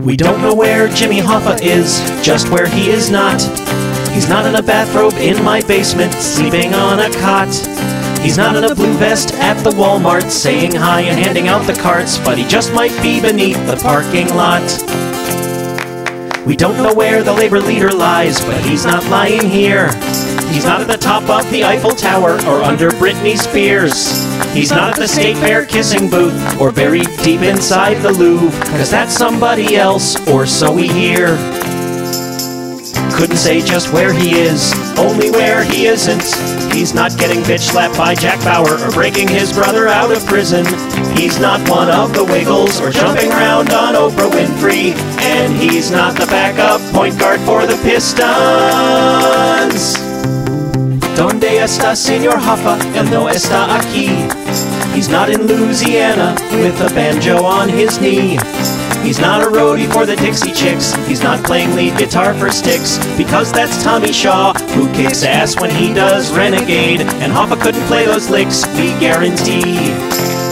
We don't know where Jimmy Hoffa is, just where he is not. He's not in a bathrobe in my basement, sleeping on a cot. He's not in a blue vest at the Walmart, saying hi and handing out the carts, but he just might be beneath the parking lot. We don't know where the labor leader lies, but he's not lying here. He's not at the top of the Eiffel Tower or under Britney Spears. He's not at the State Fair kissing booth or buried deep inside the Louvre, 'cause that's somebody else, or so we hear. Couldn't say just where he is, only where he isn't. He's not getting bitch slapped by Jack Bauer or breaking his brother out of prison. He's not one of the Wiggles or jumping around on Oprah Winfrey. And he's not the backup point guard for the Pistons. ¿Dónde está Señor Hoffa? Él no está aquí. He's not in Louisiana with a banjo on his knee. He's not a roadie for the Dixie Chicks. He's not playing lead guitar for Styx, because that's Tommy Shaw, who kicks ass when he does Renegade. And Hoffa couldn't play those licks, we guarantee.